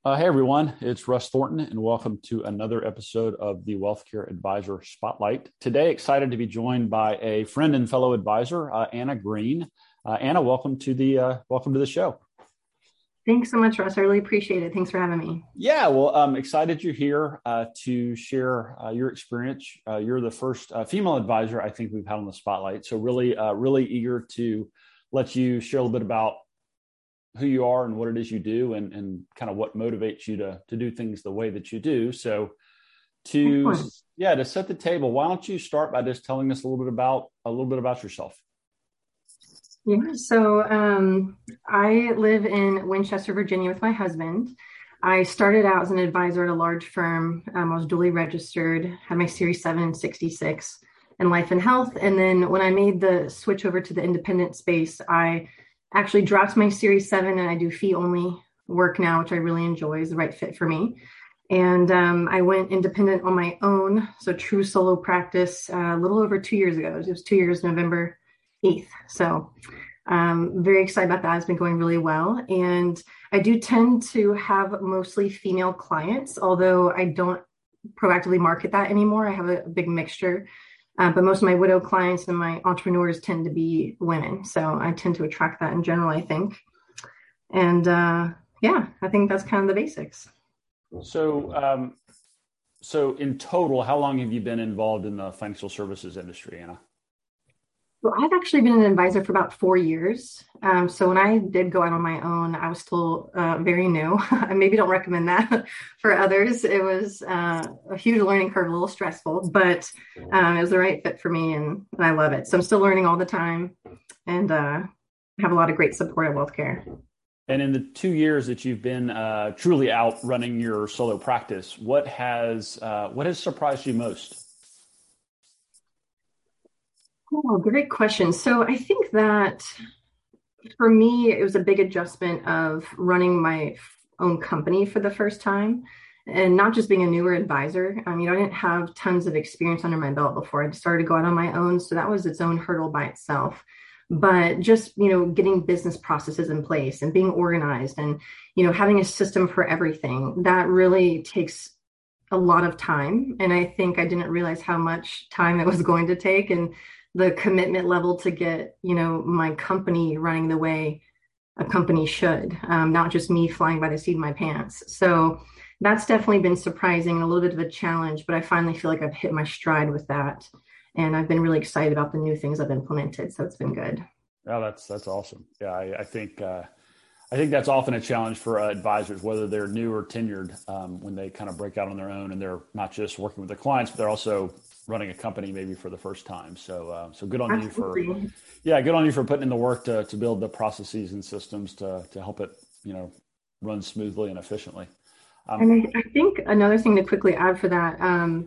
Hey everyone, it's Russ Thornton, and welcome to another episode of the Wealthcare Advisor Spotlight. Today, excited to be joined by a friend and fellow advisor, Anna Green. Anna, welcome to the show. Thanks so much, Russ. I really appreciate it. Thanks for having me. Yeah, well, I'm excited you're here to share your experience. You're the first female advisor I think we've had on the Spotlight, so really eager to let you share a little bit about who you are and what it is you do and kind of what motivates you to do things the way that you do. So to set the table, why don't you start by just telling us a little bit about yourself? Yeah, so I live in Winchester, Virginia with my husband. I started out as an advisor at a large firm. I was dually registered, had my Series 7 and 66 in life and health. And then when I made the switch over to the independent space, I actually dropped my Series 7 and I do fee only work now, which I really enjoy, is the right fit for me. And I went independent on my own. So true solo practice a little over 2 years ago. It was 2 years, November 8th. So very excited about that. It's been going really well. And I do tend to have mostly female clients, although I don't proactively market that anymore. I have a big mixture. But most of my widow clients and my entrepreneurs tend to be women. So I tend to attract that in general, I think. And I think that's kind of the basics. So in total, how long have you been involved in the financial services industry, Anna? Well, I've actually been an advisor for about 4 years. So when I did go out on my own, I was still very new. I maybe don't recommend that for others. It was a huge learning curve, a little stressful, but it was the right fit for me and I love it. So I'm still learning all the time and have a lot of great support at WealthCare. And in the 2 years that you've been truly out running your solo practice, what has surprised you most? Oh, great question. So I think that for me, it was a big adjustment of running my own company for the first time and not just being a newer advisor. I didn't have tons of experience under my belt before I started to go out on my own. So that was its own hurdle by itself. But just, getting business processes in place and being organized and, having a system for everything, that really takes a lot of time. And I think I didn't realize how much time it was going to take and the commitment level to get, my company running the way a company should, not just me flying by the seat of my pants. So that's definitely been surprising and a little bit of a challenge, but I finally feel like I've hit my stride with that. And I've been really excited about the new things I've implemented. So it's been good. Oh, that's awesome. Yeah, I think that's often a challenge for advisors, whether they're new or tenured, when they kind of break out on their own and they're not just working with their clients, but they're also running a company maybe for the first time. So good on Absolutely. good on you for putting in the work to build the processes and systems to help it, run smoothly and efficiently. And I think another thing to quickly add for that,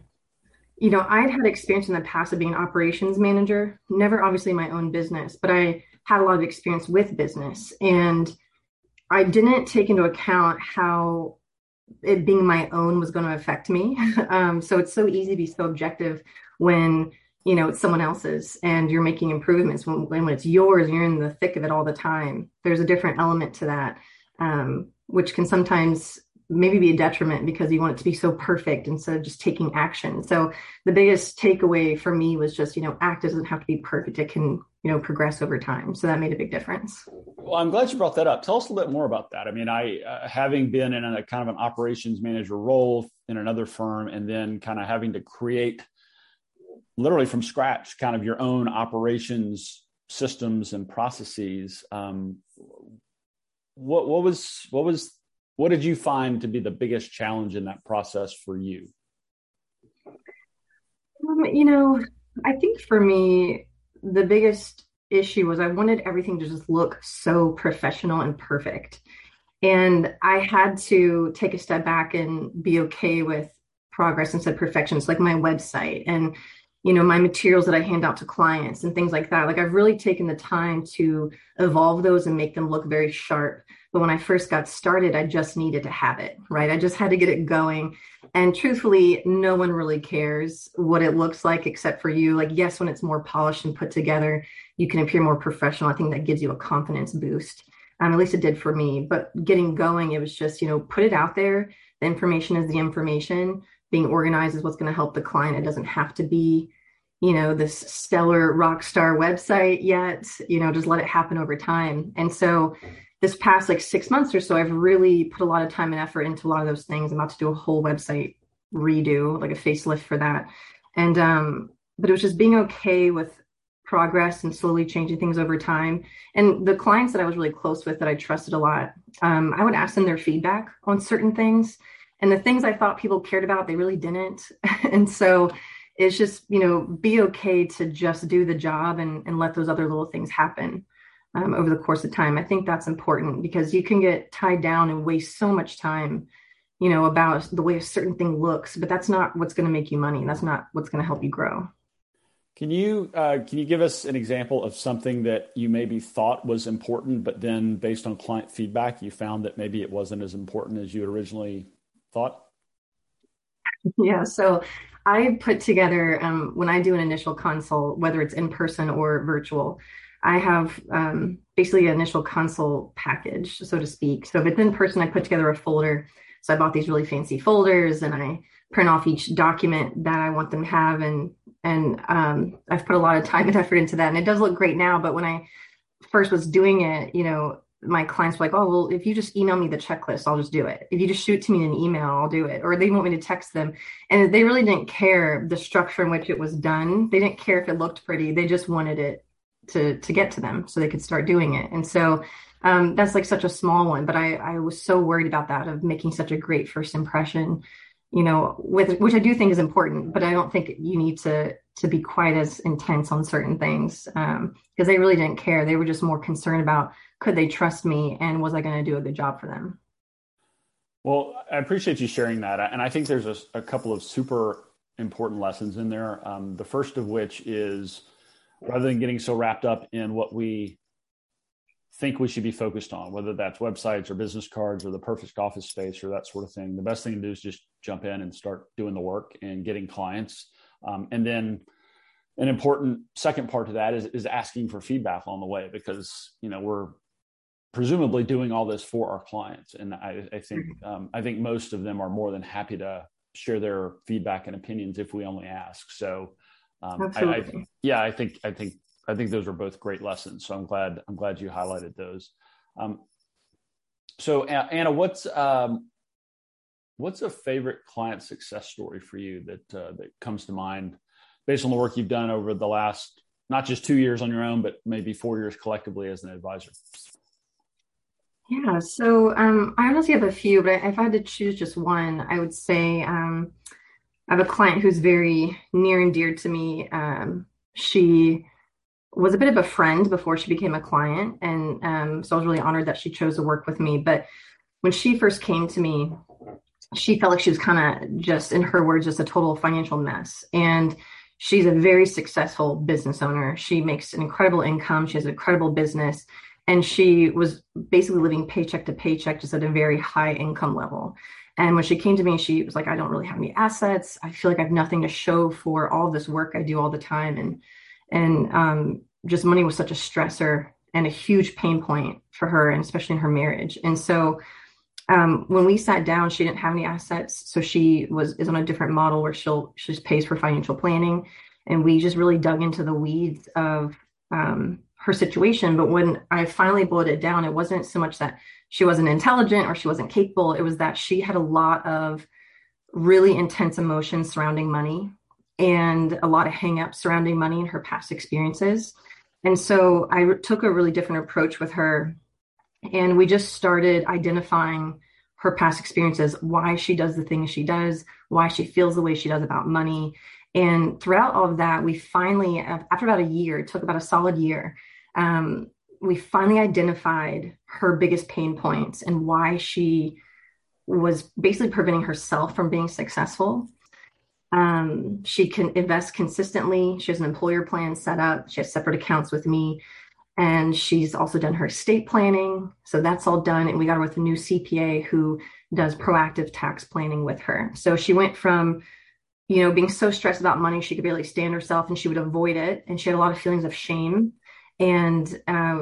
I'd had experience in the past of being an operations manager, never obviously my own business, but I had a lot of experience with business and I didn't take into account how it being my own was going to affect me. So it's so easy to be so objective when, it's someone else's and you're making improvements when it's yours and you're in the thick of it all the time. There's a different element to that, which can sometimes maybe be a detriment because you want it to be so perfect instead of just taking action. So the biggest takeaway for me was just, ACT doesn't have to be perfect. It can, progress over time. So that made a big difference. Well, I'm glad you brought that up. Tell us a little bit more about that. I having been in a kind of an operations manager role in another firm and then kind of having to create literally from scratch kind of your own operations systems and processes. What did you find to be the biggest challenge in that process for you? I think for me, the biggest issue was I wanted everything to just look so professional and perfect. And I had to take a step back and be okay with progress instead of perfection. It's like my website and, my materials that I hand out to clients and things like that. Like I've really taken the time to evolve those and make them look very sharp. But when I first got started, I just needed to have it, right? I just had to get it going. And truthfully, no one really cares what it looks like except for you. Like, yes, when it's more polished and put together, you can appear more professional. I think that gives you a confidence boost. At least it did for me. But getting going, it was just, put it out there. The information is the information. Being organized is what's going to help the client. It doesn't have to be, this stellar rock star website yet, just let it happen over time. And so this past like 6 months or so, I've really put a lot of time and effort into a lot of those things. I'm about to do a whole website redo, like a facelift for that. And but it was just being okay with progress and slowly changing things over time. And the clients that I was really close with, that I trusted a lot, I would ask them their feedback on certain things. And the things I thought people cared about, they really didn't. And so it's just, be okay to just do the job and let those other little things happen over the course of time. I think that's important because you can get tied down and waste so much time, about the way a certain thing looks, but that's not what's going to make you money. That's not what's going to help you grow. Can you give us an example of something that you maybe thought was important, but then based on client feedback, you found that maybe it wasn't as important as you had originally thought? Yeah. So I put together, when I do an initial consult, whether it's in person or virtual, I have basically an initial consult package, so to speak. So if it's in person, I put together a folder. So I bought these really fancy folders and I print off each document that I want them to have. And I've put a lot of time and effort into that. And it does look great now. But when I first was doing it, my clients were like, oh, well, if you just email me the checklist, I'll just do it. If you just shoot to me in an email, I'll do it. Or they want me to text them. And they really didn't care the structure in which it was done. They didn't care if it looked pretty. They just wanted it to get to them so they could start doing it. And so that's like such a small one. But I was so worried about that, of making such a great first impression, which I do think is important, but I don't think you need to be quite as intense on certain things because they really didn't care. They were just more concerned about, could they trust me and was I going to do a good job for them? Well, I appreciate you sharing that. And I think there's a couple of super important lessons in there. The first of which is, rather than getting so wrapped up in what we think we should be focused on, whether that's websites or business cards or the perfect office space or that sort of thing, the best thing to do is just jump in and start doing the work and getting clients. And then an important second part to that is asking for feedback along the way, because, we're presumably doing all this for our clients. And I think most of them are more than happy to share their feedback and opinions if we only ask. So I think those are both great lessons. So I'm glad you highlighted those. So Anna, what's a favorite client success story for you that comes to mind based on the work you've done over the last, not just 2 years on your own, but maybe 4 years collectively as an advisor? Yeah. So I honestly have a few, but if I had to choose just one, I would say I have a client who's very near and dear to me. She was a bit of a friend before she became a client. And so I was really honored that she chose to work with me. But when she first came to me, she felt like she was kind of, just in her words, just a total financial mess. And she's a very successful business owner. She makes an incredible income. She has an incredible business. And she was basically living paycheck to paycheck, just at a very high income level. And when she came to me, she was like, I don't really have any assets. I feel like I have nothing to show for all this work I do all the time. And just money was such a stressor and a huge pain point for her, and especially in her marriage. And so when we sat down, she didn't have any assets. So she is on a different model where she just pays for financial planning. And we just really dug into the weeds of her situation. But when I finally boiled it down, it wasn't so much that she wasn't intelligent or she wasn't capable. It was that she had a lot of really intense emotions surrounding money and a lot of hangups surrounding money in her past experiences. And so I took a really different approach with her. And we just started identifying her past experiences, why she does the things she does, why she feels the way she does about money. And throughout all of that, we finally, after about a year, it took about a solid year, we finally identified her biggest pain points and why she was basically preventing herself from being successful. She can invest consistently. She has an employer plan set up. She has separate accounts with me. And she's also done her estate planning. So that's all done. And we got her with a new CPA who does proactive tax planning with her. So she went from, being so stressed about money, she could barely stand herself and she would avoid it. And she had a lot of feelings of shame. And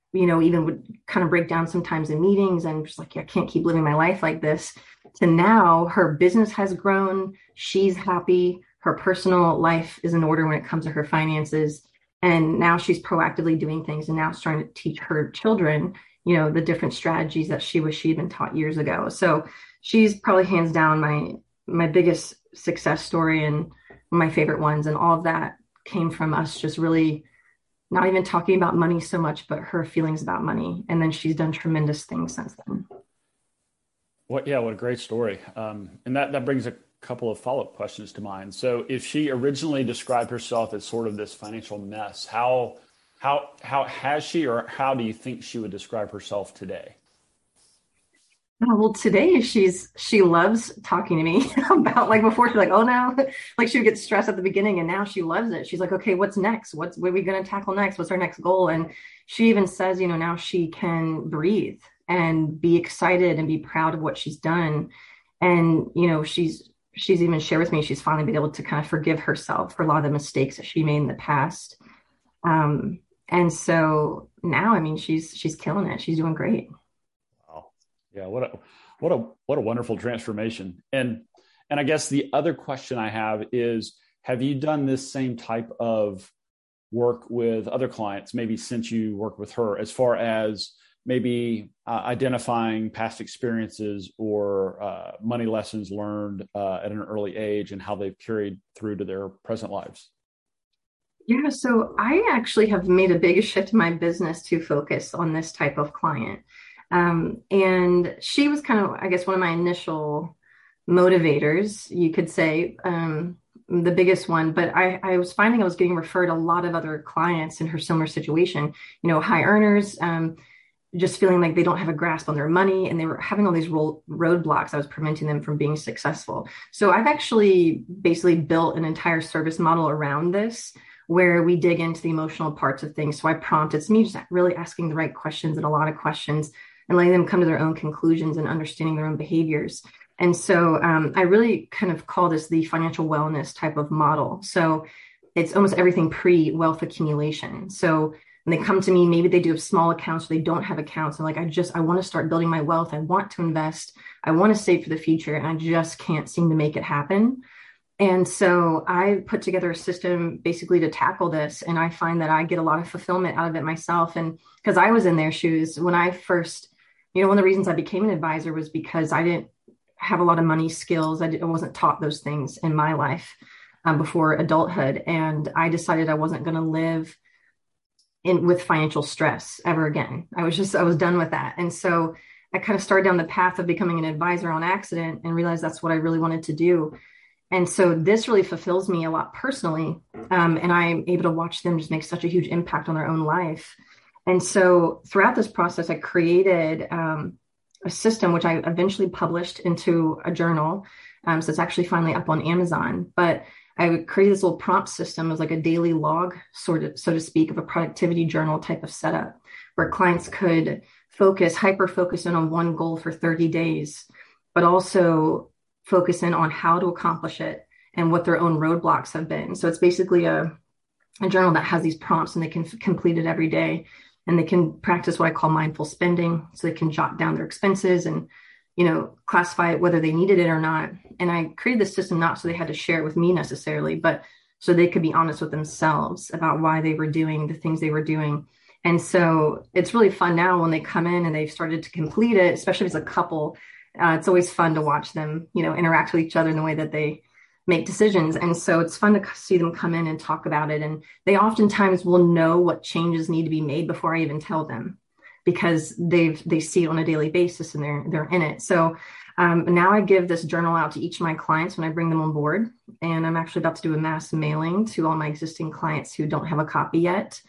even would kind of break down sometimes in meetings and just like, I can't keep living my life like this, to now her business has grown. She's happy. Her personal life is in order when it comes to her finances. And now she's proactively doing things and now it's trying to teach her children, the different strategies that she wished she'd been taught years ago. So she's probably hands down my biggest success story and my favorite ones. And all of that came from us just really not even talking about money so much, but her feelings about money. And then she's done tremendous things since then. What a great story. And that brings a couple of follow-up questions to mind. So if she originally described herself as sort of this financial mess, how has she, or how do you think she would describe herself today? Oh, well, today she loves talking to me about, like, before she's like, oh no, like she would get stressed at the beginning and now she loves it. She's like, okay, what's next? What are we going to tackle next? What's our next goal? And she even says, now she can breathe and be excited and be proud of what she's done. And, she's even shared with me, she's finally been able to kind of forgive herself for a lot of the mistakes that she made in the past. And so now, I mean, she's killing it. She's doing great. Wow. Yeah, what a wonderful transformation. And I guess the other question I have is, have you done this same type of work with other clients, maybe since you worked with her, as far as maybe identifying past experiences or money lessons learned at an early age and how they've carried through to their present lives? Yeah, so I actually have made a big shift in my business to focus on this type of client. And she was kind of, I guess, one of my initial motivators, you could say, the biggest one. But I was finding I was getting referred a lot of other clients in her similar situation, high earners, just feeling like they don't have a grasp on their money and they were having all these roadblocks that was preventing them from being successful. So I've actually basically built an entire service model around this where we dig into the emotional parts of things. So I prompt, it's me just really asking the right questions and a lot of questions and letting them come to their own conclusions and understanding their own behaviors. And so I really kind of call this the financial wellness type of model. So it's almost everything pre-wealth accumulation. So when they come to me, maybe they do have small accounts or they don't have accounts. And like, I want to start building my wealth. I want to invest. I want to save for the future. And I just can't seem to make it happen. And so I put together a system basically to tackle this. And I find that I get a lot of fulfillment out of it myself. And because I was in their shoes when I first, one of the reasons I became an advisor was because I didn't have a lot of money skills. I wasn't taught those things in my life before adulthood. And I decided I wasn't going to live with financial stress ever again. I was done with that. And so I kind of started down the path of becoming an advisor on accident and realized that's what I really wanted to do. And so this really fulfills me a lot personally. And I'm able to watch them just make such a huge impact on their own life. And so throughout this process, I created a system, which I eventually published into a journal. So it's actually finally up on Amazon, but I would create this little prompt system as like a daily log, sort of, so to speak, of a productivity journal type of setup where clients could hyper focus in on one goal for 30 days, but also focus in on how to accomplish it and what their own roadblocks have been. So it's basically a journal that has these prompts and they can complete it every day and they can practice what I call mindful spending. So they can jot down their expenses and, classify it whether they needed it or not. And I created this system not so they had to share it with me necessarily, but so they could be honest with themselves about why they were doing the things they were doing. And so it's really fun now when they come in and they've started to complete it, especially as a couple. It's always fun to watch them, interact with each other in the way that they make decisions. And so it's fun to see them come in and talk about it. And they oftentimes will know what changes need to be made before I even tell them, because they see it on a daily basis and they're in it. So now I give this journal out to each of my clients when I bring them on board. And I'm actually about to do a mass mailing to all my existing clients who don't have a copy yet.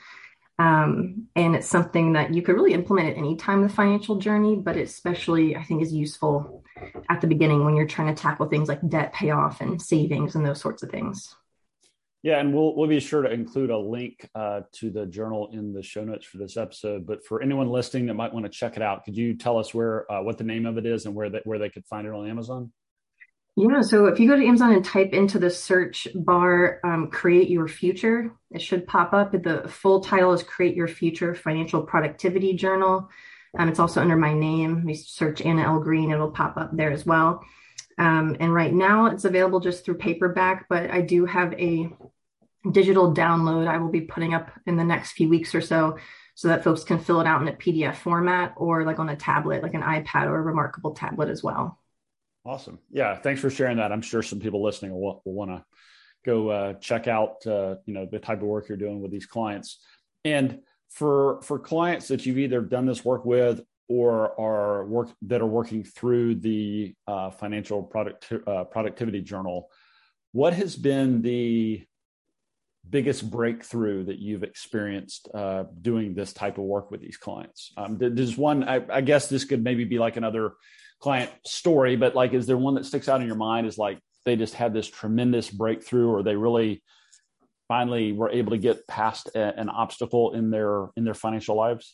And it's something that you could really implement at any time in the financial journey, but especially I think is useful at the beginning when you're trying to tackle things like debt payoff and savings and those sorts of things. Yeah, and we'll be sure to include a link to the journal in the show notes for this episode. But for anyone listening that might want to check it out, could you tell us what the name of it is and where they could find it on Amazon? Yeah, so if you go to Amazon and type into the search bar, create your future, it should pop up. The full title is Create Your Future Financial Productivity Journal. It's also under my name. We search Anna L. Green, it'll pop up there as well. And right now it's available just through paperback, but I do have a digital download I will be putting up in the next few weeks or so that folks can fill it out in a PDF format or like on a tablet, like an iPad or a Remarkable tablet as well. Awesome. Yeah. Thanks for sharing that. I'm sure some people listening will want to go check out, the type of work you're doing with these clients. And for clients that you've either done this work with or that are working through the financial productivity journal, what has been the biggest breakthrough that you've experienced doing this type of work with these clients? There's one, I guess this could maybe be like another client story, but like, is there one that sticks out in your mind as like, they just had this tremendous breakthrough, or they really finally were able to get past an obstacle in their financial lives?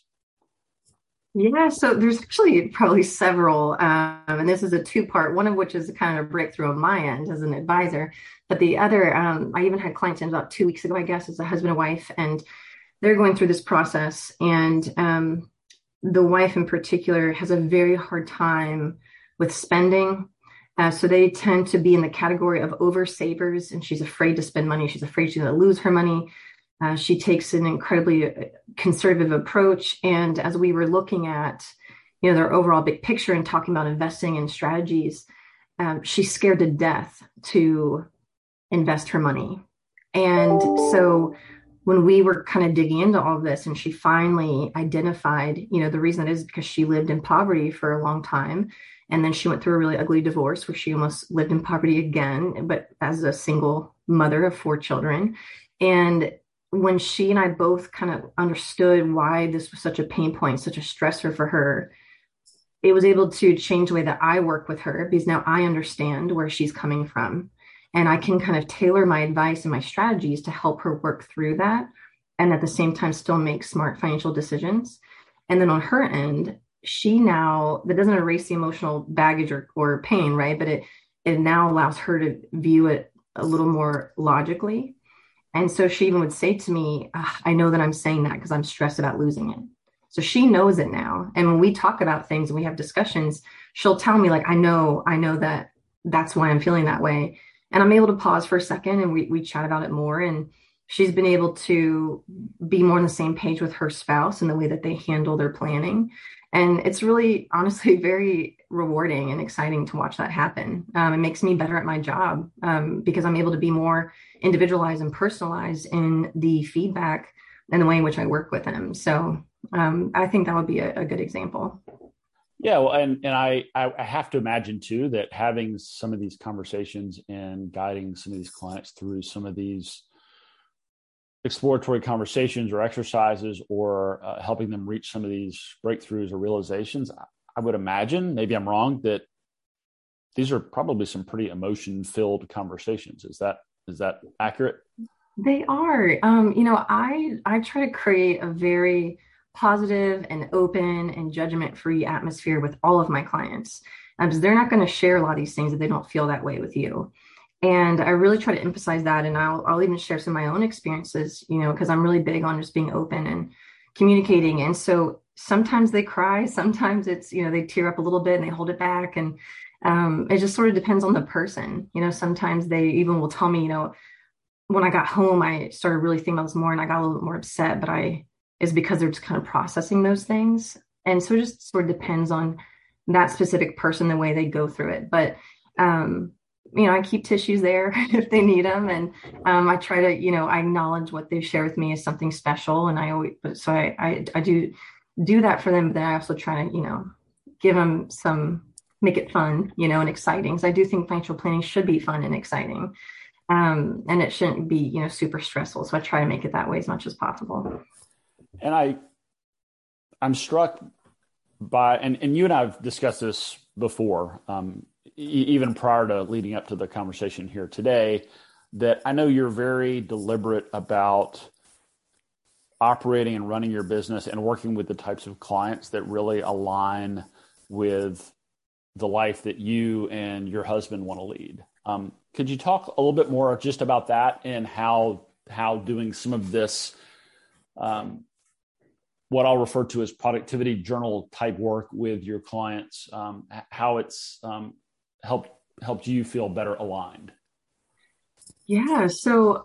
Yeah, so there's actually probably several, and this is a two-part, one of which is a kind of breakthrough on my end as an advisor. But the other, I even had clients in about 2 weeks ago, I guess, as a husband and wife, and they're going through this process. And the wife in particular has a very hard time with spending. So they tend to be in the category of oversavers, and she's afraid to spend money. She's afraid she's going to lose her money. She takes an incredibly conservative approach. And as we were looking at, their overall big picture and talking about investing and strategies, she's scared to death to invest her money. And so when we were kind of digging into all of this and she finally identified, the reason that is because she lived in poverty for a long time. And then she went through a really ugly divorce where she almost lived in poverty again, but as a single mother of 4 children. And when she and I both kind of understood why this was such a pain point, such a stressor for her, it was able to change the way that I work with her because now I understand where she's coming from. And I can kind of tailor my advice and my strategies to help her work through that. And at the same time, still make smart financial decisions. And then on her end, she now, that doesn't erase the emotional baggage or pain, right? But it now allows her to view it a little more logically. And so she even would say to me, I know that I'm saying that because I'm stressed about losing it. So she knows it now. And when we talk about things and we have discussions, she'll tell me, like, I know that that's why I'm feeling that way. And I'm able to pause for a second and we chat about it more. And she's been able to be more on the same page with her spouse in the way that they handle their planning. And it's really, honestly, very rewarding and exciting to watch that happen. It makes me better at my job because I'm able to be more individualized and personalized in the feedback and the way in which I work with them. So I think that would be a good example. Yeah, well, and I have to imagine too that having some of these conversations and guiding some of these clients through some of these exploratory conversations or exercises, or helping them reach some of these breakthroughs or realizations, I would imagine, maybe I'm wrong, that these are probably some pretty emotion-filled conversations. Is that accurate? They are. I try to create a very positive and open and judgment-free atmosphere with all of my clients, because they're not going to share a lot of these things if they don't feel that way with you. And I really try to emphasize that. And I'll even share some of my own experiences, because I'm really big on just being open and communicating. And so sometimes they cry, sometimes it's, they tear up a little bit and they hold it back. And it just sort of depends on the person. Sometimes they even will tell me, when I got home, I started really thinking about this more and I got a little bit more upset, but it's because they're just kind of processing those things. And so it just sort of depends on that specific person, the way they go through it. But, I keep tissues there if they need them. And I try to, I acknowledge what they share with me as something special. And I do that for them. But then I also try to, give them make it fun, and exciting. So I do think financial planning should be fun and exciting. And it shouldn't be, super stressful. So I try to make it that way as much as possible. And I'm struck by, and you and I've discussed this before, even prior to leading up to the conversation here today, that I know you're very deliberate about operating and running your business and working with the types of clients that really align with the life that you and your husband want to lead. Could you talk a little bit more just about that and how doing some of this, what I'll refer to as productivity journal type work with your clients, how it's helped you feel better aligned? Yeah, so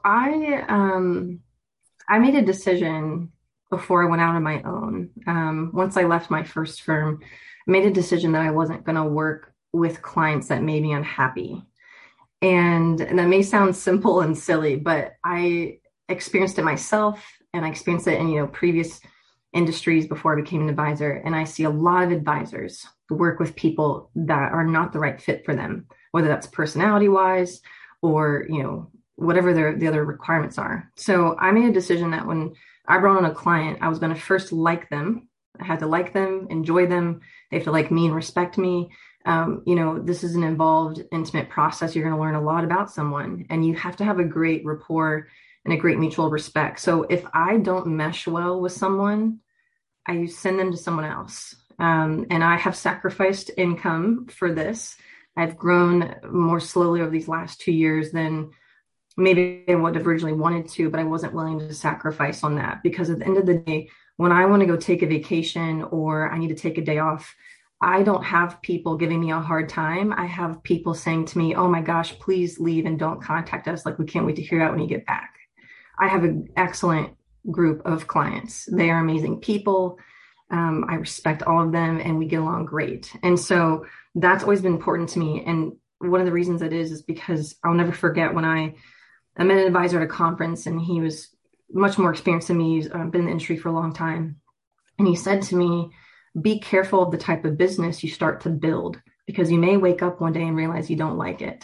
I made a decision before I went out on my own. Once I left my first firm, I made a decision that I wasn't going to work with clients that made me unhappy. And that may sound simple and silly, but I experienced it myself, and I experienced it in, previous industries before I became an advisor. And I see a lot of advisors work with people that are not the right fit for them, whether that's personality wise or, whatever the other requirements are. So I made a decision that when I brought on a client, I was going to first like them. I had to like them, enjoy them. They have to like me and respect me. This is an involved, intimate process. You're going to learn a lot about someone, and you have to have a great rapport and a great mutual respect. So if I don't mesh well with someone, I send them to someone else. And I have sacrificed income for this. I've grown more slowly over these last 2 years than maybe I would have originally wanted to, but I wasn't willing to sacrifice on that, because at the end of the day, when I want to go take a vacation or I need to take a day off, I don't have people giving me a hard time. I have people saying to me, "Oh my gosh, please leave and don't contact us. Like, we can't wait to hear that when you get back." I have an excellent group of clients. They are amazing people. I respect all of them, and we get along great. And so that's always been important to me. And one of the reasons it is because I'll never forget when I met an advisor at a conference, and he was much more experienced than me. He's been in the industry for a long time. And he said to me, "Be careful of the type of business you start to build, because you may wake up one day and realize you don't like it."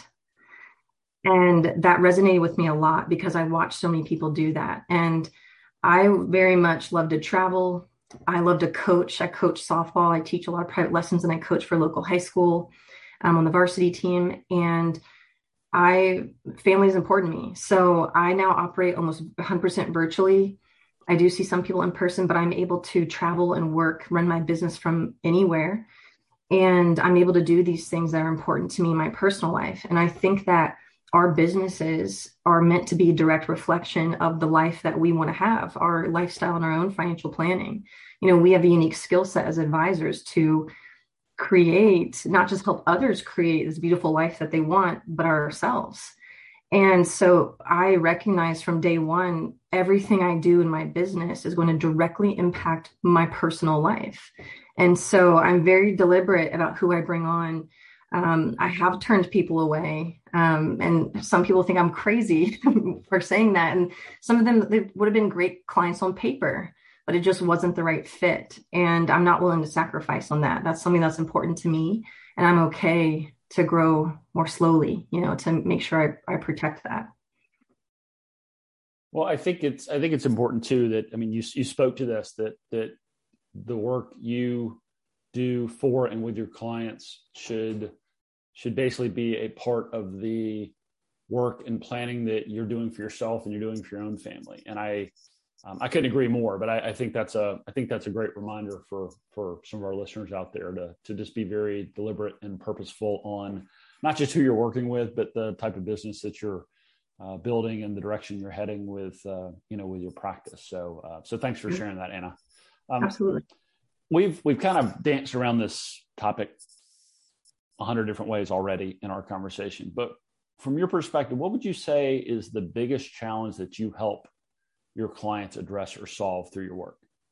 And that resonated with me a lot, because I watched so many people do that. And I very much love to travel. I love to coach. I coach softball. I teach a lot of private lessons, and I coach for a local high school on the varsity team. And family is important to me. So I now operate almost 100% virtually. I do see some people in person, but I'm able to travel and work, run my business from anywhere. And I'm able to do these things that are important to me in my personal life. And I think that our businesses are meant to be a direct reflection of the life that we want to have, our lifestyle and our own financial planning. We have a unique skill set as advisors to create, not just help others create this beautiful life that they want, but ourselves. And so I recognize from day one, everything I do in my business is going to directly impact my personal life. And so I'm very deliberate about who I bring on. I have turned people away. And some people think I'm crazy for saying that. And some of them, they would have been great clients on paper, but it just wasn't the right fit. And I'm not willing to sacrifice on that. That's something that's important to me. And I'm okay to grow more slowly, to make sure I protect that. Well, I think it's important too that, you spoke to this, that the work you do for and with your clients should basically be a part of the work and planning that you're doing for yourself and you're doing for your own family. And I couldn't agree more, but I think that's a great reminder for some of our listeners out there to just be very deliberate and purposeful on not just who you're working with, but the type of business that you're building and the direction you're heading with your practice. So thanks for sharing that, Anna. Absolutely. We've kind of danced around this topic 100 different ways already in our conversation, but from your perspective, what would you say is the biggest challenge that you help your clients address or solve through your work?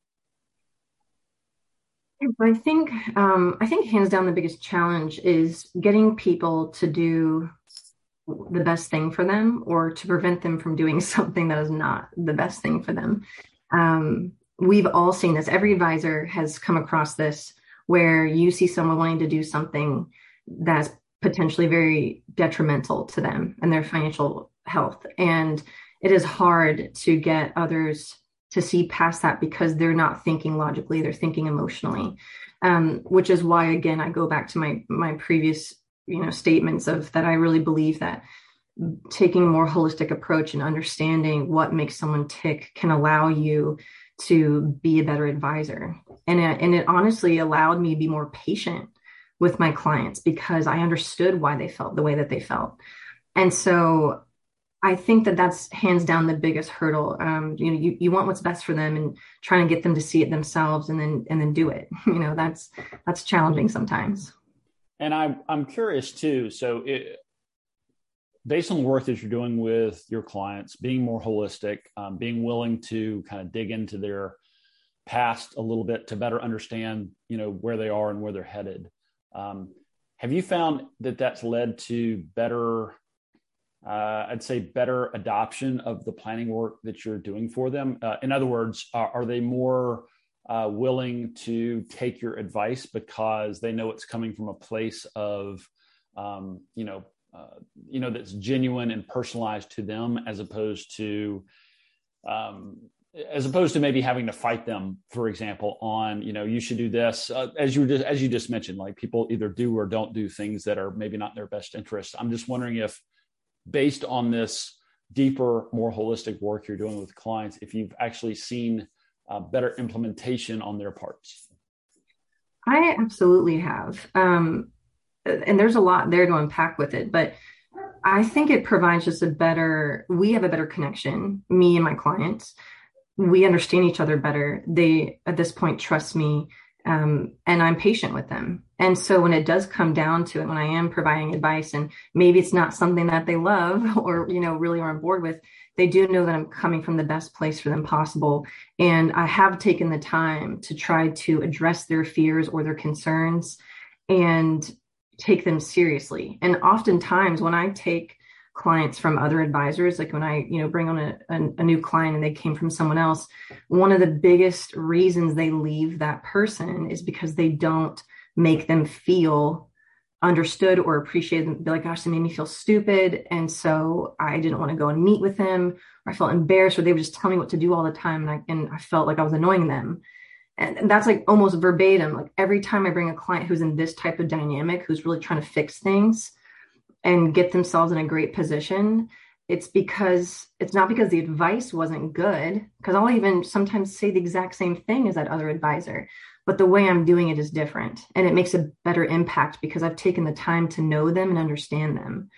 I think hands down the biggest challenge is getting people to do the best thing for them, or to prevent them from doing something that is not the best thing for them. We've all seen this. Every advisor has come across this, where you see someone wanting to do something that's potentially very detrimental to them and their financial health. And it is hard to get others to see past that, because they're not thinking logically, they're thinking emotionally, which is why, again, I go back to my previous statements of that. I really believe that taking a more holistic approach and understanding what makes someone tick can allow you to be a better advisor. And it honestly allowed me to be more patient with my clients because I understood why they felt the way that they felt. And so I think that that's hands down the biggest hurdle. You want what's best for them and trying to get them to see it themselves and then do it. That's challenging sometimes. And I'm curious too. So based on the work that you're doing with your clients, being more holistic, being willing to kind of dig into their past a little bit to better understand, where they are and where they're headed. Have you found that that's led to better, I'd say better adoption of the planning work that you're doing for them? In other words, are they more willing to take your advice because they know it's coming from a place of, that's genuine and personalized to them, as opposed to maybe having to fight them, for example, on, you should do this, as you just mentioned, like people either do or don't do things that are maybe not in their best interest. I'm just wondering if, based on this deeper, more holistic work you're doing with clients, if you've actually seen better implementation on their parts. I absolutely have. And there's a lot there to unpack with it, but I think it provides just we have a better connection, me and my clients. We understand each other better. They, at this point, trust me, and I'm patient with them. And so when it does come down to it, when I am providing advice and maybe it's not something that they love or, really are on board with, they do know that I'm coming from the best place for them possible. And I have taken the time to try to address their fears or their concerns and take them seriously. And oftentimes when I take clients from other advisors, like when I, bring on a new client and they came from someone else, one of the biggest reasons they leave that person is because they don't make them feel understood or appreciated. They're like, gosh, they made me feel stupid. And so I didn't want to go and meet with them, or I felt embarrassed, or they would just tell me what to do all the time. And I felt like I was annoying them. And that's like almost verbatim. Like every time I bring a client who's in this type of dynamic, who's really trying to fix things and get themselves in a great position, it's not because the advice wasn't good, because I'll even sometimes say the exact same thing as that other advisor, but the way I'm doing it is different. And it makes a better impact because I've taken the time to know them and understand them.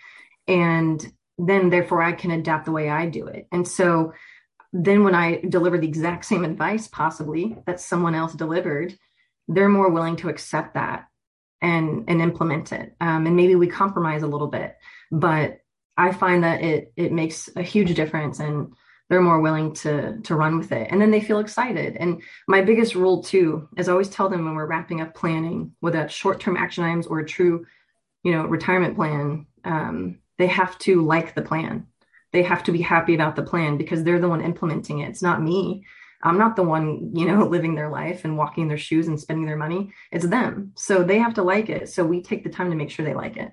And then therefore I can adapt the way I do it. And so then when I deliver the exact same advice, possibly that someone else delivered, they're more willing to accept that and implement it. And maybe we compromise a little bit, but I find that it makes a huge difference, and they're more willing to run with it. And then they feel excited. And my biggest rule too is I always tell them when we're wrapping up planning, whether that's short-term action items or a true, retirement plan, they have to like the plan. They have to be happy about the plan because they're the one implementing it. It's not me. I'm not the one, living their life and walking their shoes and spending their money. It's them. So they have to like it. So we take the time to make sure they like it.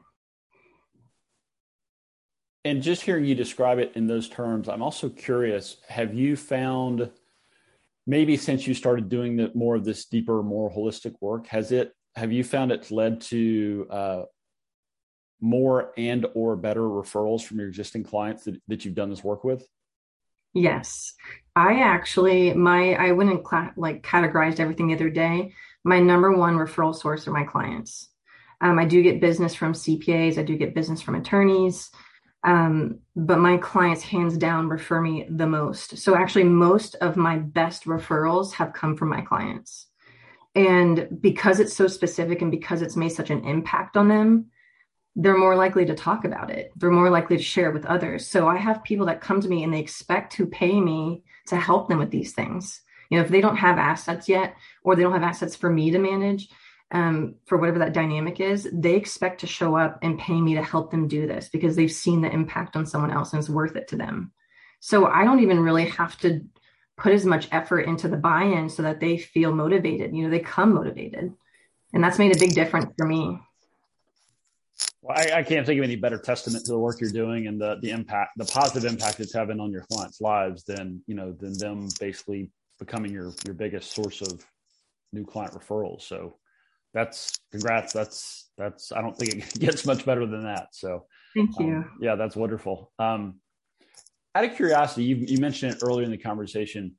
And just hearing you describe it in those terms, I'm also curious, have you found, maybe since you started doing more of this deeper, more holistic work, have you found it's led to more and or better referrals from your existing clients that you've done this work with? Yes. I actually, I went and categorized everything the other day. My number one referral source are my clients. I do get business from CPAs. I do get business from attorneys. But my clients hands down refer me the most. So actually most of my best referrals have come from my clients. And because it's so specific and because it's made such an impact on them, they're more likely to talk about it. They're more likely to share it with others. So I have people that come to me and they expect to pay me to help them with these things. If they don't have assets yet, or they don't have assets for me to manage, for whatever that dynamic is, they expect to show up and pay me to help them do this because they've seen the impact on someone else and it's worth it to them. So I don't even really have to put as much effort into the buy-in so that they feel motivated. They come motivated. And that's made a big difference for me. Well, I can't think of any better testament to the work you're doing and the impact, the positive impact it's having on your clients' lives than them basically becoming your biggest source of new client referrals. So congrats. That's I don't think it gets much better than that. So thank you. Yeah, that's wonderful. Out of curiosity, you mentioned it earlier in the conversation.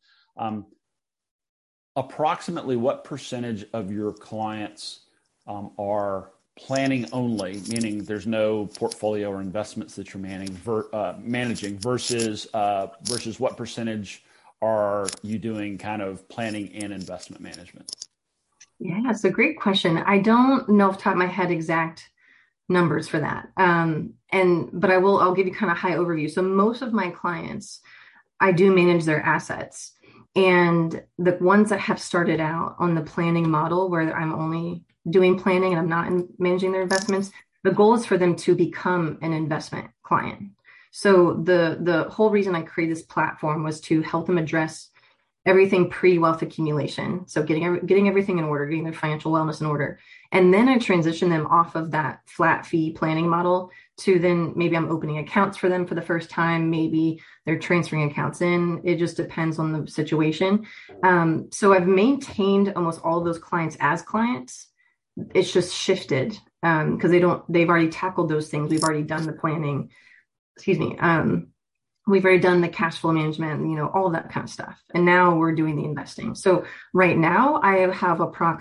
Approximately what percentage of your clients are planning only, meaning there's no portfolio or investments that you're managing versus what percentage are you doing kind of planning and investment management? Yeah, it's a great question. I don't know off the top of my head exact numbers for that. But I'll give you kind of high overview. So most of my clients, I do manage their assets. And the ones that have started out on the planning model where I'm only doing planning and I'm not managing their investments, the goal is for them to become an investment client. So the whole reason I created this platform was to help them address everything pre-wealth accumulation. So getting everything in order, getting their financial wellness in order. And then I transition them off of that flat fee planning model to then maybe I'm opening accounts for them for the first time. Maybe they're transferring accounts in. It just depends on the situation. So I've maintained almost all of those clients as clients. It's just shifted because they've already tackled those things. We've already done the planning. Excuse me. We've already done the cash flow management, all of that kind of stuff. And now we're doing the investing. So right now I have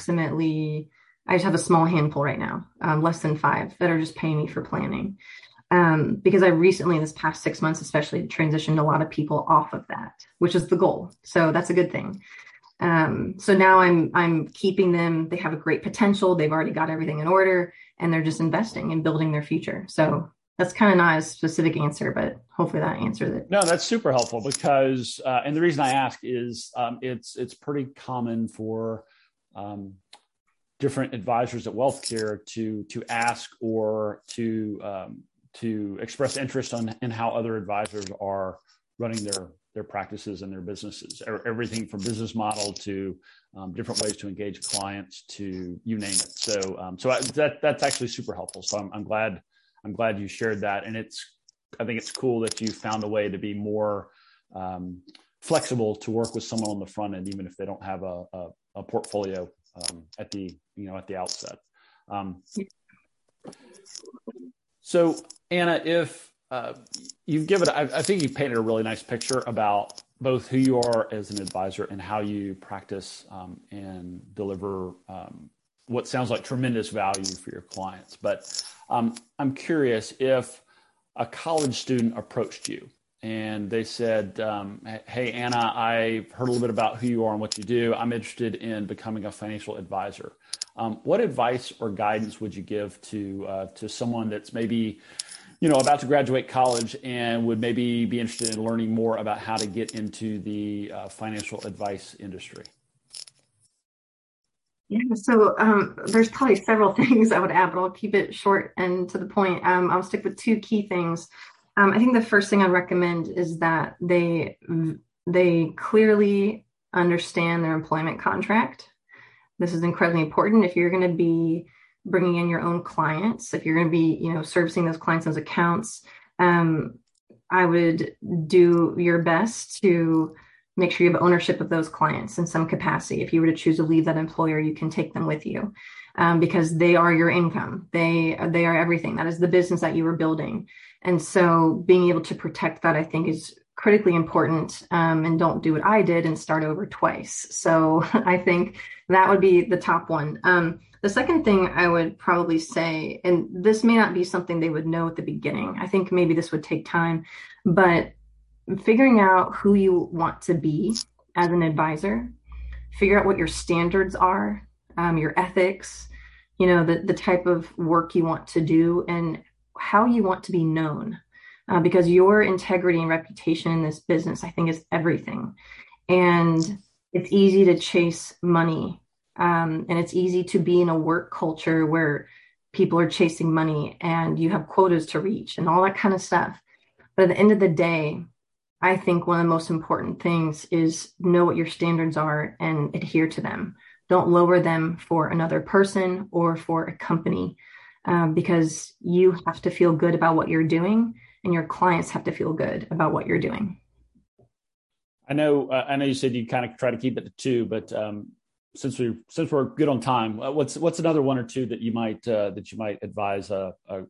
I just have a small handful right now, less than 5 that are just paying me for planning. Because I recently, this past 6 months, especially transitioned a lot of people off of that, which is the goal. So that's a good thing. So now I'm keeping them. They have a great potential. They've already got everything in order and they're just investing and building their future. So that's kind of not a specific answer, but hopefully that answers it. No, that's super helpful because, and the reason I ask is it's pretty common for different advisors at WealthCare to ask or to express interest in how other advisors are running their practices and their businesses. Everything from business model to different ways to engage clients to you name it. So that's actually super helpful. So I'm glad you shared that, and I think it's cool that you found a way to be more flexible to work with someone on the front end, even if they don't have a portfolio at the outset. So Anna, if you've given, I think you painted a really nice picture about both who you are as an advisor and how you practice and deliver what sounds like tremendous value for your clients. But I'm curious, if a college student approached you and they said, hey, Anna, I've heard a little bit about who you are and what you do. I'm interested in becoming a financial advisor. What advice or guidance would you give to someone that's maybe about to graduate college and would maybe be interested in learning more about how to get into the financial advice industry? Yeah, so there's probably several things I would add, but I'll keep it short and to the point. I'll stick with 2 key things. I think the first thing I recommend is that they clearly understand their employment contract. This is incredibly important. If you're going to be bringing in your own clients, if you're going to be, servicing those clients, those accounts, I would do your best to make sure you have ownership of those clients in some capacity. If you were to choose to leave that employer, you can take them with you because they are your income. They are everything. That is the business that you were building. And so being able to protect that, I think, is critically important, and don't do what I did and start over twice. So I think that would be the top one. The second thing I would probably say, and this may not be something they would know at the beginning, I think maybe this would take time, but figuring out who you want to be as an advisor, figure out what your standards are, your ethics, the type of work you want to do and how you want to be known. Because your integrity and reputation in this business, I think, is everything. And it's easy to chase money. And it's easy to be in a work culture where people are chasing money and you have quotas to reach and all that kind of stuff. But at the end of the day, I think one of the most important things is know what your standards are and adhere to them. Don't lower them for another person or for a company, because you have to feel good about what you're doing and your clients have to feel good about what you're doing. I know you said you kind of try to keep it to 2, but since we're good on time, what's another 1 or 2 that you might advise a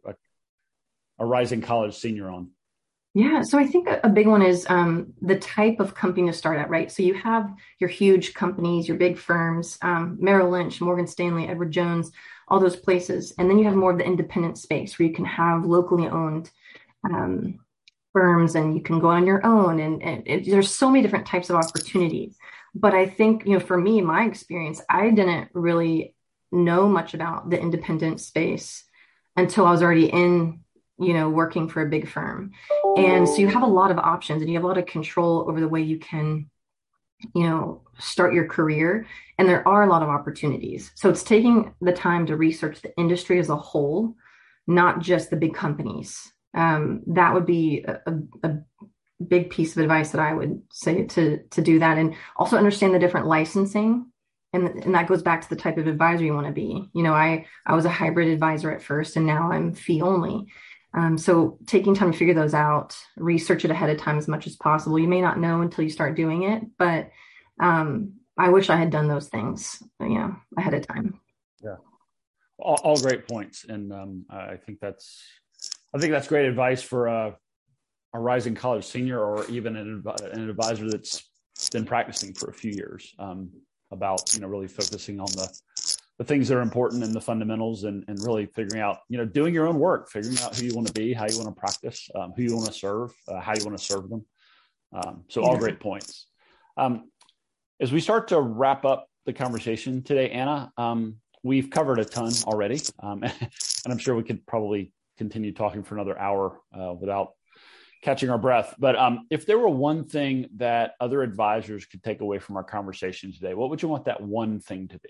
rising college senior on? Yeah, so I think a big one is the type of company to start at, right? So you have your huge companies, your big firms, Merrill Lynch, Morgan Stanley, Edward Jones, all those places. And then you have more of the independent space where you can have locally owned um, firms and you can go on your own. There's so many different types of opportunities. But I think, for me, my experience, I didn't really know much about the independent space until I was already in, working for a big firm. And so you have a lot of options and you have a lot of control over the way you can, start your career. And there are a lot of opportunities. So it's taking the time to research the industry as a whole, not just the big companies. That would be a big piece of advice that I would say to do that. And also understand the different licensing. And that goes back to the type of advisor you want to be. I was a hybrid advisor at first, and now I'm fee only. So taking time to figure those out, research it ahead of time as much as possible. You may not know until you start doing it, but I wish I had done those things, ahead of time. Yeah, all great points, and I think that's great advice for a rising college senior, or even an advisor that's been practicing for a few years, about really focusing on the things that are important and the fundamentals, and really figuring out, doing your own work, figuring out who you want to be, how you want to practice, who you want to serve, how you want to serve them. So all great points. As we start to wrap up the conversation today, Anna, we've covered a ton already, and I'm sure we could probably continue talking for another hour without catching our breath. But if there were one thing that other advisors could take away from our conversation today, what would you want that one thing to be?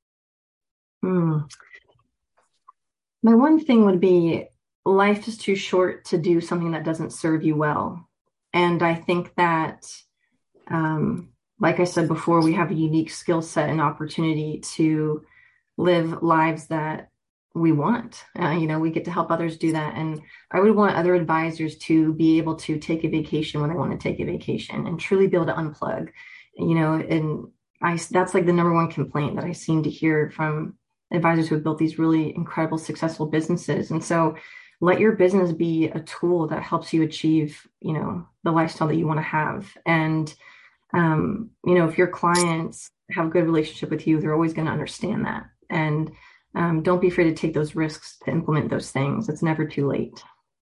My one thing would be, life is too short to do something that doesn't serve you well. And I think that, like I said before, we have a unique skill set and opportunity to live lives that we want. We get to help others do that. And I would want other advisors to be able to take a vacation when they want to take a vacation and truly be able to unplug, that's like the number one complaint that I seem to hear from advisors who have built these really incredible, successful businesses. And so let your business be a tool that helps you achieve, the lifestyle that you want to have. And, if your clients have a good relationship with you, they're always going to understand that. And don't be afraid to take those risks to implement those things. It's never too late.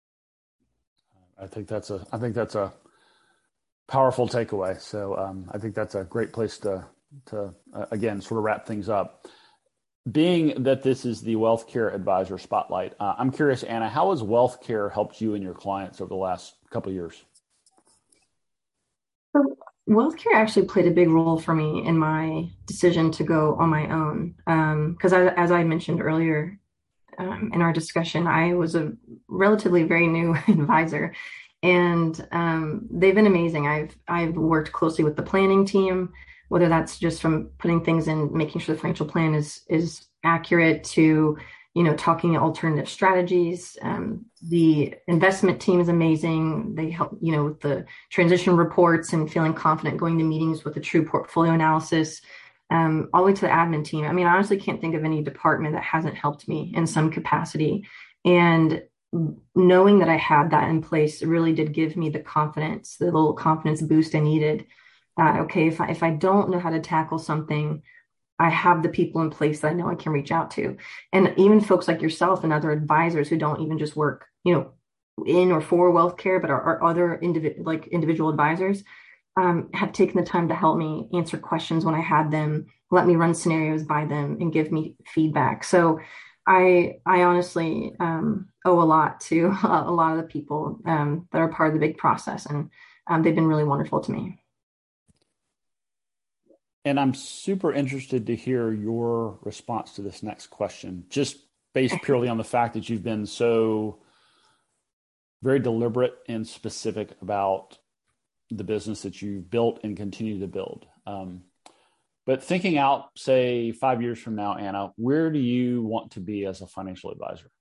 I think that's a powerful takeaway. So I think that's a great place to again, sort of wrap things up. Being that this is the Wealth Care Advisor Spotlight, I'm curious, Anna, how has Wealth Care helped you and your clients over the last couple of years? Wealth Care actually played a big role for me in my decision to go on my own. Because as I mentioned earlier in our discussion, I was a relatively very new advisor, and they've been amazing. I've worked closely with the planning team, whether that's just from putting things in, making sure the financial plan is accurate, to talking alternative strategies. The investment team is amazing. They help, with the transition reports and feeling confident going to meetings with a true portfolio analysis, all the way to the admin team. I mean, I honestly can't think of any department that hasn't helped me in some capacity. And knowing that I had that in place really did give me the confidence, the little confidence boost I needed. Okay, if I don't know how to tackle something, I have the people in place that I know I can reach out to. And even folks like yourself and other advisors who don't even just work, in or for wealth care, but are other individual advisors, have taken the time to help me answer questions when I had them, let me run scenarios by them, and give me feedback. So I honestly owe a lot to a lot of the people that are part of the big process, and they've been really wonderful to me. And I'm super interested to hear your response to this next question, just based purely on the fact that you've been so very deliberate and specific about the business that you've built and continue to build. But thinking out, say, 5 years from now, Anna, where do you want to be as a financial advisor?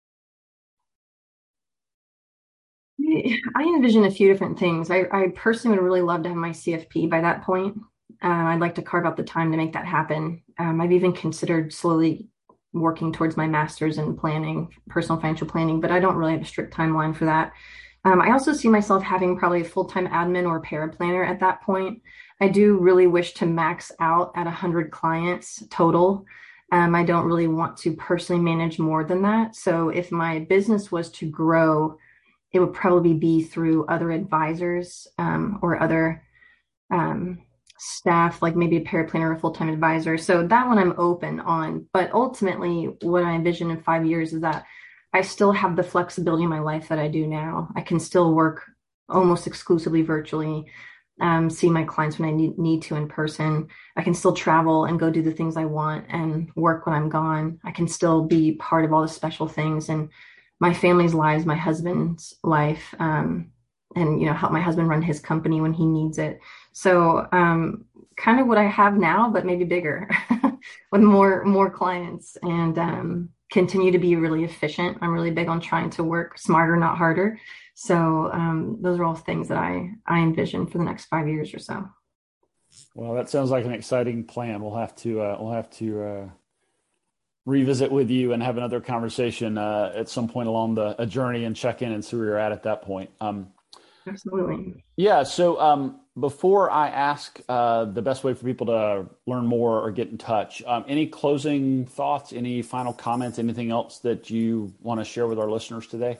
I envision a few different things. I personally would really love to have my CFP by that point. I'd like to carve out the time to make that happen. I've even considered slowly working towards my master's in planning, personal financial planning, but I don't really have a strict timeline for that. I also see myself having probably a full-time admin or paraplanner at that point. I do really wish to max out at 100 clients total. I don't really want to personally manage more than that. So if my business was to grow, it would probably be through other advisors, or other um, staff, like maybe a paraplanner or a full-time advisor. So that one I'm open on. But ultimately, what I envision in 5 years is that I still have the flexibility in my life that I do now. I can still work almost exclusively virtually, see my clients when I need to in person. I can still travel and go do the things I want and work when I'm gone. I can still be part of all the special things and my family's lives, my husband's life, and help my husband run his company when he needs it. So kind of what I have now, but maybe bigger with more clients, and continue to be really efficient. I'm really big on trying to work smarter, not harder. So those are all things that I envision for the next 5 years or so. Well, that sounds like an exciting plan. We'll have to revisit with you and have another conversation at some point along a journey and check in and see where you're at that point. Absolutely. Yeah. So before I ask the best way for people to learn more or get in touch, any closing thoughts, any final comments, anything else that you want to share with our listeners today?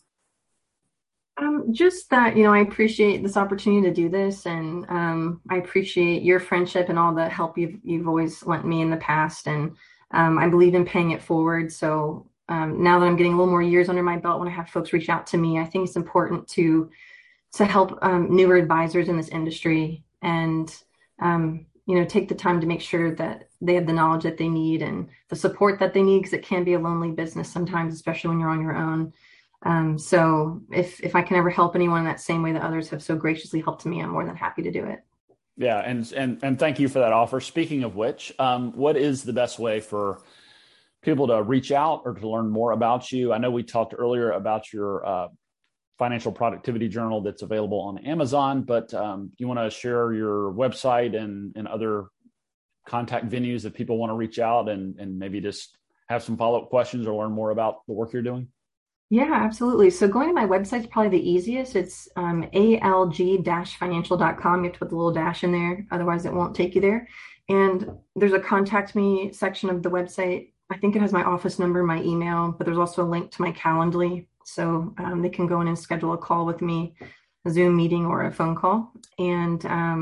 Just that, I appreciate this opportunity to do this, and I appreciate your friendship and all the help you've always lent me in the past. And I believe in paying it forward. So now that I'm getting a little more years under my belt, when I have folks reach out to me, I think it's important to help newer advisors in this industry, and take the time to make sure that they have the knowledge that they need and the support that they need, because it can be a lonely business sometimes, especially when you're on your own. So if I can ever help anyone in that same way that others have so graciously helped me, I'm more than happy to do it. Yeah, and thank you for that offer. Speaking of which, what is the best way for people to reach out or to learn more about you? I know we talked earlier about your financial productivity journal that's available on Amazon, but you want to share your website and other contact venues if people want to reach out and maybe just have some follow-up questions or learn more about the work you're doing? Yeah, absolutely. So going to my website is probably the easiest. It's alg-financial.com. You have to put the little dash in there, otherwise it won't take you there. And there's a contact me section of the website. I think it has my office number, my email, but there's also a link to my Calendly. So they can go in and schedule a call with me, a Zoom meeting or a phone call. And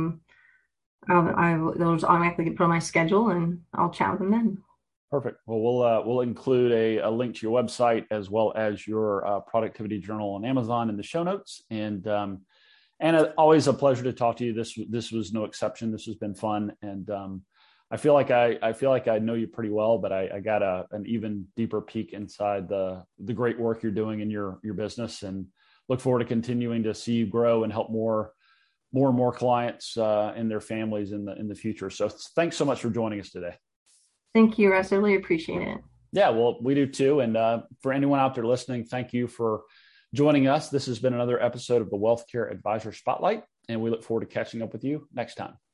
they'll just automatically get put on my schedule, and I'll chat with them then. Perfect. Well, we'll include a link to your website as well as your productivity journal on Amazon in the show notes. And always a pleasure to talk to you. This was no exception. This has been fun, and I feel like I know you pretty well, but I got an even deeper peek inside the great work you're doing in your business, and look forward to continuing to see you grow and help more and more clients and their families in the future. So thanks so much for joining us today. Thank you, Russ. I really appreciate it. Yeah, well, we do too. And for anyone out there listening, thank you for joining us. This has been another episode of the Wealth Care Advisor Spotlight, and we look forward to catching up with you next time.